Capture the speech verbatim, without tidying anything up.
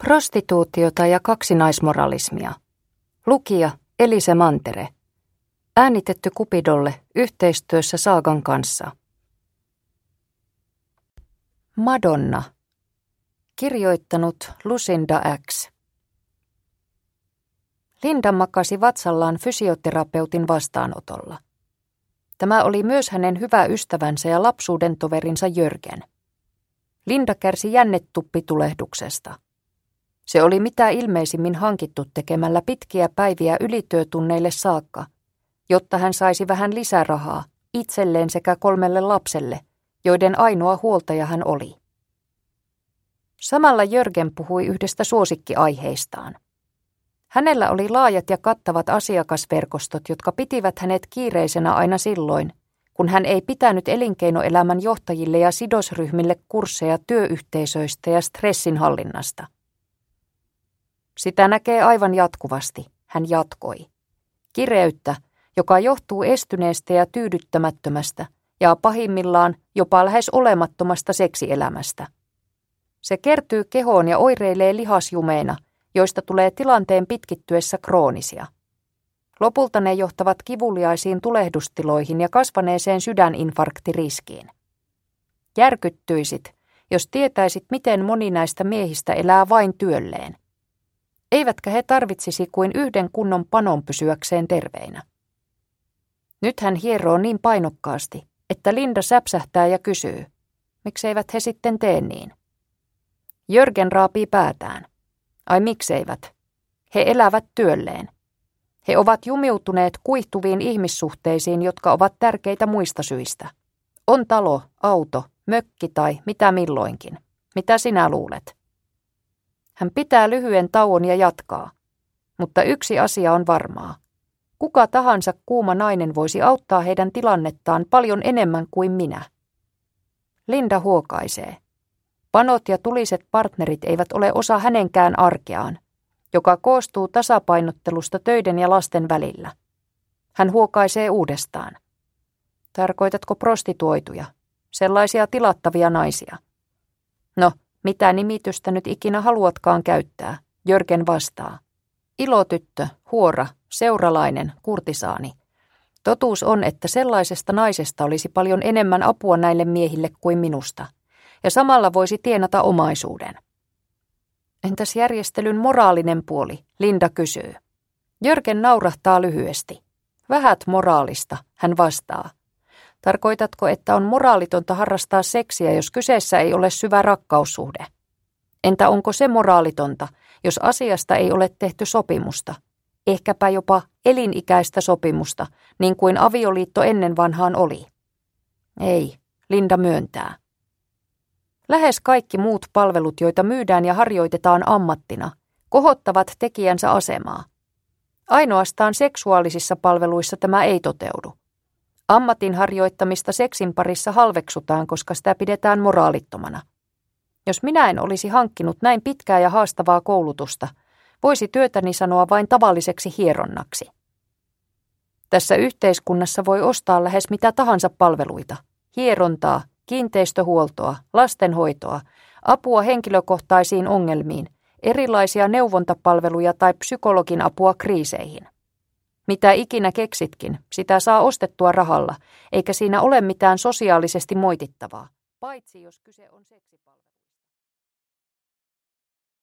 Prostituutiota ja kaksinaismoralismia. Lukija Elise Mantere. Äänitetty Cupidolle yhteistyössä Saagan kanssa. Madonna. Kirjoittanut Lucinda X. Linda makasi vatsallaan fysioterapeutin vastaanotolla. Tämä oli myös hänen hyvä ystävänsä ja lapsuuden toverinsa Jörgen. Linda kärsi jännetuppitulehduksesta. Se oli mitä ilmeisimmin hankittu tekemällä pitkiä päiviä ylityötunneille saakka, jotta hän saisi vähän lisärahaa itselleen sekä kolmelle lapselle, joiden ainoa huoltaja hän oli. Samalla Jörgen puhui yhdestä suosikkiaiheistaan. Hänellä oli laajat ja kattavat asiakasverkostot, jotka pitivät hänet kiireisenä aina silloin, kun hän ei pitänyt elinkeinoelämän johtajille ja sidosryhmille kursseja työyhteisöistä ja stressinhallinnasta. Sitä näkee aivan jatkuvasti, hän jatkoi. Kireyttä, joka johtuu estyneestä ja tyydyttämättömästä ja pahimmillaan jopa lähes olemattomasta seksielämästä. Se kertyy kehoon ja oireilee lihasjumeina, joista tulee tilanteen pitkittyessä kroonisia. Lopulta ne johtavat kivuliaisiin tulehdustiloihin ja kasvaneeseen sydäninfarktiriskiin. Järkyttyisit, jos tietäisit, miten moni näistä miehistä elää vain työlleen. Eivätkä he tarvitsisi kuin yhden kunnon panon pysyäkseen terveinä. Nyt hän hieroo niin painokkaasti, että Linda säpsähtää ja kysyy, mikseivät he sitten tee niin. Jörgen raapii päätään. Ai mikseivät? He elävät työlleen. He ovat jumiutuneet kuihtuviin ihmissuhteisiin, jotka ovat tärkeitä muista syistä. On talo, auto, mökki tai mitä milloinkin. Mitä sinä luulet? Hän pitää lyhyen tauon ja jatkaa. Mutta yksi asia on varmaa. Kuka tahansa kuuma nainen voisi auttaa heidän tilannettaan paljon enemmän kuin minä. Linda huokaisee. Panot ja tuliset partnerit eivät ole osa hänenkään arkeaan, joka koostuu tasapainottelusta töiden ja lasten välillä. Hän huokaisee uudestaan. Tarkoitatko prostituoituja, sellaisia tilattavia naisia? No, mitä nimitystä nyt ikinä haluatkaan käyttää, Jörgen vastaa. Ilotyttö, huora, seuralainen, kurtisaani. Totuus on, että sellaisesta naisesta olisi paljon enemmän apua näille miehille kuin minusta, ja samalla voisi tienata omaisuuden. Entäs järjestelyn moraalinen puoli, Linda kysyy. Jörgen naurahtaa lyhyesti. Vähät moraalista, hän vastaa. Tarkoitatko, että on moraalitonta harrastaa seksiä, jos kyseessä ei ole syvä rakkaussuhde? Entä onko se moraalitonta, jos asiasta ei ole tehty sopimusta? Ehkäpä jopa elinikäistä sopimusta, niin kuin avioliitto ennen vanhaan oli. Ei, Linda myöntää. Lähes kaikki muut palvelut, joita myydään ja harjoitetaan ammattina, kohottavat tekijänsä asemaa. Ainoastaan seksuaalisissa palveluissa tämä ei toteudu. Ammatin harjoittamista seksin parissa halveksutaan, koska sitä pidetään moraalittomana. Jos minä en olisi hankkinut näin pitkää ja haastavaa koulutusta, voisi työtäni sanoa vain tavalliseksi hieronnaksi. Tässä yhteiskunnassa voi ostaa lähes mitä tahansa palveluita, hierontaa, kiinteistöhuoltoa, lastenhoitoa, apua henkilökohtaisiin ongelmiin, erilaisia neuvontapalveluja tai psykologin apua kriiseihin. Mitä ikinä keksitkin, sitä saa ostettua rahalla, eikä siinä ole mitään sosiaalisesti moitittavaa, paitsi jos kyse on seksipalveluista.